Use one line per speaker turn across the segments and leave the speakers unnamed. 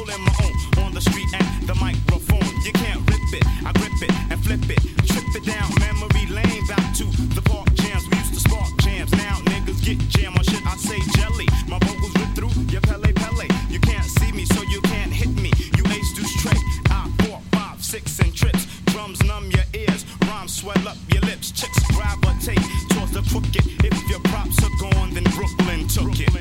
holding my own on the street and the microphone. You can't rip it, I grip it and flip it, trip it down memory lane back to the park jams. We used to spark jams. Now niggas get jam on shit. I say jelly. My vocals rip through your Pele. You can't see me, so you can't hit me. You ace do straight. I 4, 5, 6 and trips. Drums numb your ears, rhymes swell up your lips. Chicks gravitate towards the crooked. If your props are gone, then Brooklyn took it.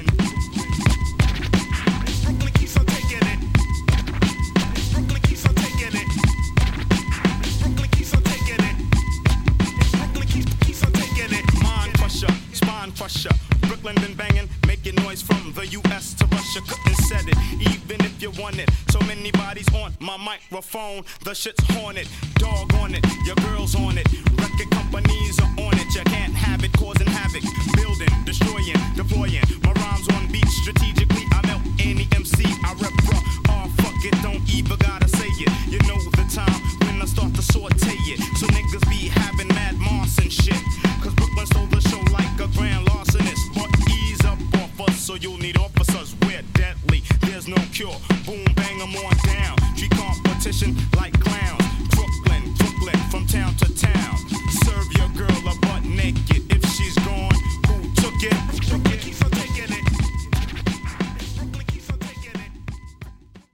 Brooklyn keeps on taking it. Brooklyn keeps on taking it. Brooklyn keeps on taking it. Brooklyn keeps on taking it. Mind crusher, spine crusher. Brooklyn been banging, making noise from the U.S. to Russia. Couldn't set it, even if you want it. So many bodies on my microphone. The shit's haunted, dog on it. Your girl's on it. Record companies are on it. You can't have it, causing havoc. Building, destroying, deploying. My rhymes on beat strategically. I melt any MC. I rep bruh. Oh, fuck it, don't even gotta say it. You know the time when I start to saute it. So niggas be having mad moss and shit. Cause Brooklyn stole the show like a grand larcenist. But ease up off us, so you'll need officers. We're deadly, there's no cure. Boom, bang 'em on down. Treat competition like clowns. Brooklyn, Brooklyn, from town to town. Serve your girl a butt naked. If she's gone, who took it?